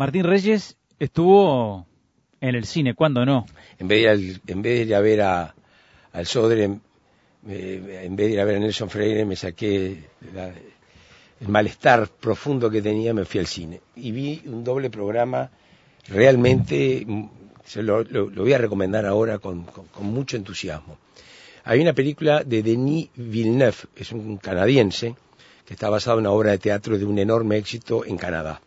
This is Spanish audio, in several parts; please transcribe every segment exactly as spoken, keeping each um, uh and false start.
Martín Reyes estuvo en el cine, ¿cuándo no? En vez de ir, al, en vez de ir a ver a, al Sodre, eh, en vez de ir a ver a Nelson Freire, me saqué la, el malestar profundo que tenía, me fui al cine. Y vi un doble programa realmente, se lo, lo, lo voy a recomendar ahora con, con, con mucho entusiasmo. Hay una película de Denis Villeneuve, es un canadiense, que está basado en una obra de teatro de un enorme éxito en Canadá,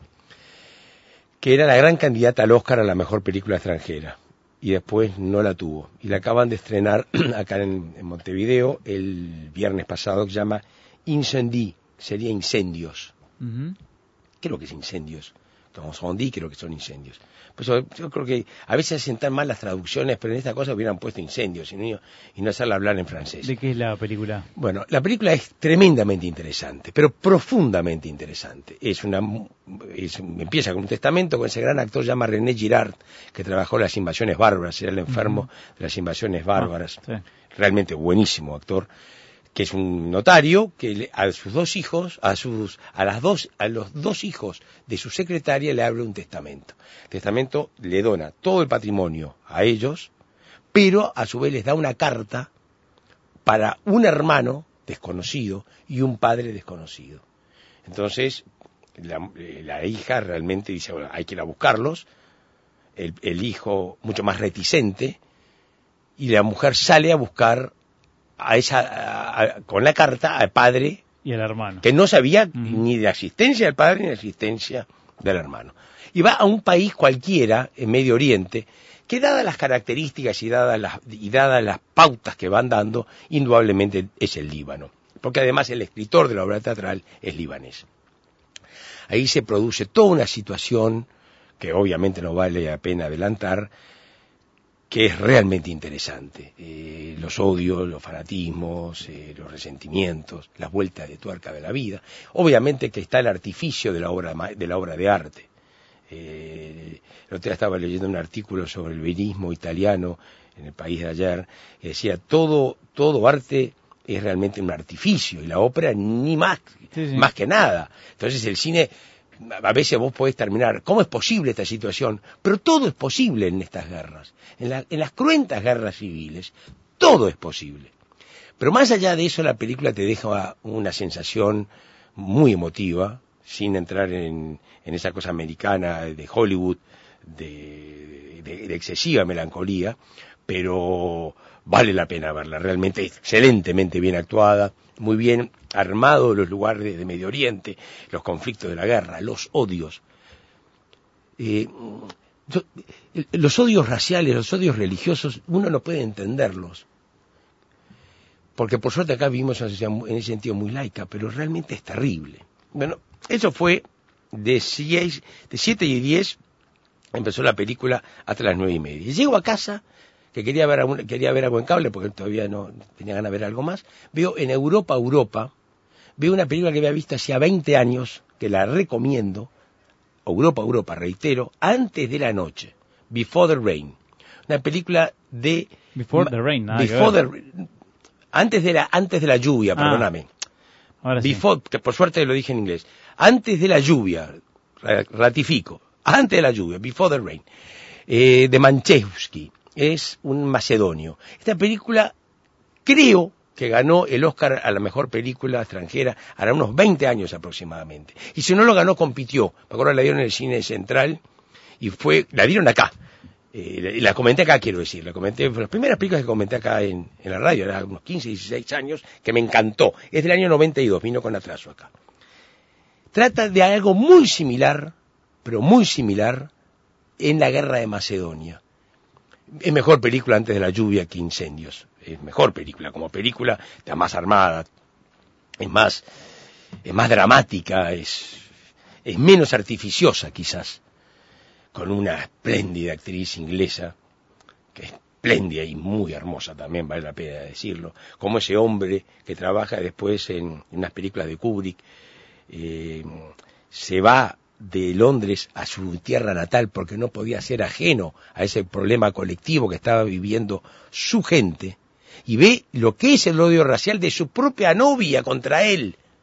que era la gran candidata al Oscar a la mejor película extranjera, y después no la tuvo. Y la acaban de estrenar acá en, en Montevideo el viernes pasado, que se llama Incendie, sería incendios. Uh-huh. ¿Qué es lo que es incendios? Incendie, creo que son incendios. Pues yo, yo creo que a veces hacen tan mal las traducciones, pero en esta cosa hubieran puesto incendios y no, y no hacerla hablar en francés. ¿De qué es la película? Bueno, la película es tremendamente interesante, pero profundamente interesante. Es una, es, empieza con un testamento con ese gran actor llamado René Girard, que trabajó en las invasiones bárbaras, era el enfermo uh-huh. de las invasiones bárbaras. Ah, sí. Realmente buenísimo actor, que es un notario que a sus dos hijos, a sus a las dos a los dos hijos de su secretaria le abre un testamento. El testamento le dona todo el patrimonio a ellos, pero a su vez les da una carta para un hermano desconocido y un padre desconocido. Entonces la, la hija realmente dice, bueno, hay que ir a buscarlos, el, el hijo mucho más reticente, y la mujer sale a buscar a esa a, a, con la carta al padre y al hermano, que no sabía uh-huh. ni de la existencia del padre ni de la existencia del hermano, y va a un país cualquiera en Medio Oriente que, dadas las características y dadas las y dadas las pautas que van dando, indudablemente es el Líbano, porque además el escritor de la obra teatral es libanés. Ahí se produce toda una situación que obviamente no vale la pena adelantar, que es realmente interesante. Eh, los odios, los fanatismos, eh, los resentimientos, las vueltas de tuerca de la vida. Obviamente que está el artificio de la obra de, la obra de arte. Eh, el otro día estaba leyendo un artículo sobre el verismo italiano en El País de ayer, y decía, todo, todo arte es realmente un artificio, y la ópera ni más, sí, sí. más que nada. Entonces el cine, a veces vos podés terminar, ¿cómo es posible esta situación? Pero todo es posible en estas guerras, en, la, en las cruentas guerras civiles, todo es posible. Pero más allá de eso, la película te deja una sensación muy emotiva, sin entrar en, en esa cosa americana de Hollywood, de, de, de excesiva melancolía, pero vale la pena verla, realmente excelentemente bien actuada, muy bien armado los lugares de, de Medio Oriente, los conflictos de la guerra, los odios. Eh, yo, los odios raciales, los odios religiosos, uno no puede entenderlos, porque por suerte acá vivimos una sociedad en ese sentido muy laica, pero realmente es terrible. Bueno, eso fue de seis, de siete y diez, empezó la película hasta las nueve y media. Llego a casa, que quería ver, algún, quería ver algo en cable, porque todavía no tenía ganas de ver algo más, veo en Europa, Europa, veo una película que había visto hacía veinte años, que la recomiendo, Europa, Europa, reitero, Antes de la noche, Before the Rain, una película de... Before the Rain, nada Before the, antes de la Antes de la lluvia, ah, perdóname. Ahora Before, sí. Que por suerte lo dije en inglés. Antes de la lluvia, ratifico, antes de la lluvia, Before the Rain, eh, de Manchevsky, es un macedonio. Esta película creo que ganó el Oscar a la mejor película extranjera hará unos veinte años aproximadamente. Y si no lo ganó, compitió. Me acuerdo, la dieron en el Cine Central y fue, la dieron acá. Eh, la comenté acá, quiero decir, la comenté, fue las primeras películas que comenté acá en, en la radio, era unos quince, dieciséis años, que me encantó. Es del año noventa y dos, vino con atraso acá. Trata de algo muy similar, pero muy similar, en la guerra de Macedonia. Es mejor película Antes de la lluvia que Incendios. Es mejor película, como película, está más armada, es más, es más dramática, es, es menos artificiosa quizás, con una espléndida actriz inglesa, que es espléndida y muy hermosa también, vale la pena decirlo, como ese hombre que trabaja después en, en unas películas de Kubrick, eh, se va de Londres a su tierra natal porque no podía ser ajeno a ese problema colectivo que estaba viviendo su gente, y ve lo que es el odio racial de su propia novia contra él,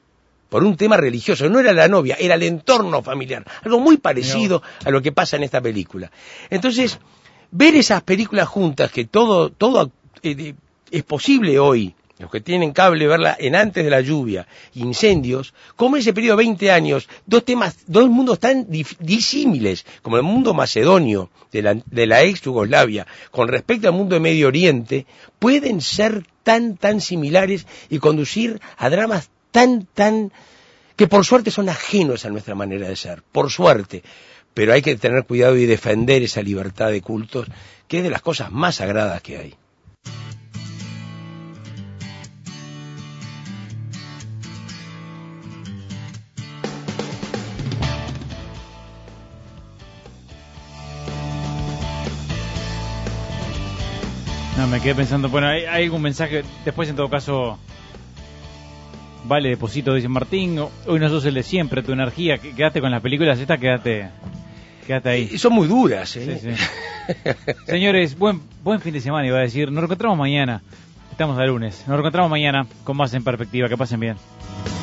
por un tema religioso. No era la novia, era el entorno familiar. Algo muy parecido a lo que pasa en esta película. Entonces, ver esas películas juntas, que todo, todo eh, es posible hoy, los que tienen cable, verla en Antes de la lluvia, Incendios, como en ese periodo de veinte años, dos temas, dos mundos tan dif- disímiles, como el mundo macedonio de la, de la ex Yugoslavia, con respecto al mundo de Medio Oriente, pueden ser tan, tan similares y conducir a dramas tan, tan, que por suerte son ajenos a nuestra manera de ser, por suerte. Pero hay que tener cuidado y defender esa libertad de cultos, que es de las cosas más sagradas que hay. No, me quedé pensando, bueno, ¿hay, hay algún mensaje? Después, en todo caso, vale, deposito, dice Martín, hoy no sos el de siempre, tu energía, quédate con las películas estas, quédate, quédate ahí. Y son muy duras, ¿eh? Sí, sí. Señores, buen, buen fin de semana, iba a decir, nos reencontramos mañana, estamos a lunes, nos reencontramos mañana con más En Perspectiva, que pasen bien.